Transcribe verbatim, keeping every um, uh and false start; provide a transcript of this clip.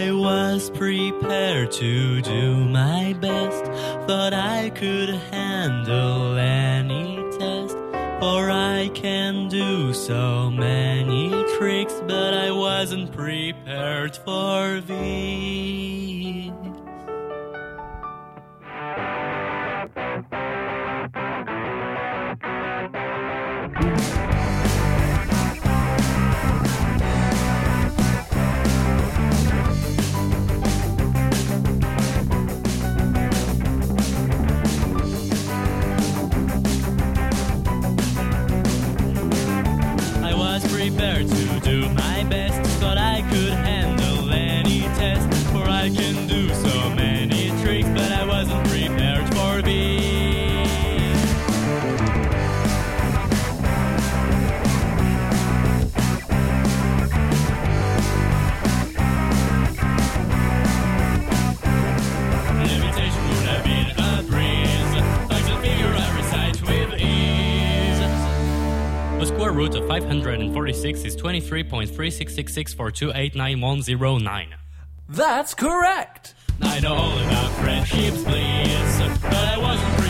I was prepared to do my best. Thought I could handle any test, for I can do so many tricks, but I wasn't prepared for these. Prepared to do my best, thought I could handle any test, for I can do so many tricks, but I wasn't prepared for these. Levitation would have been a breeze, like the figure I recite with ease. The square root of five hundred forty-six is twenty-three point three six six six four two eight nine one zero nine. That's correct! I know all about friendships, please, but I wasn't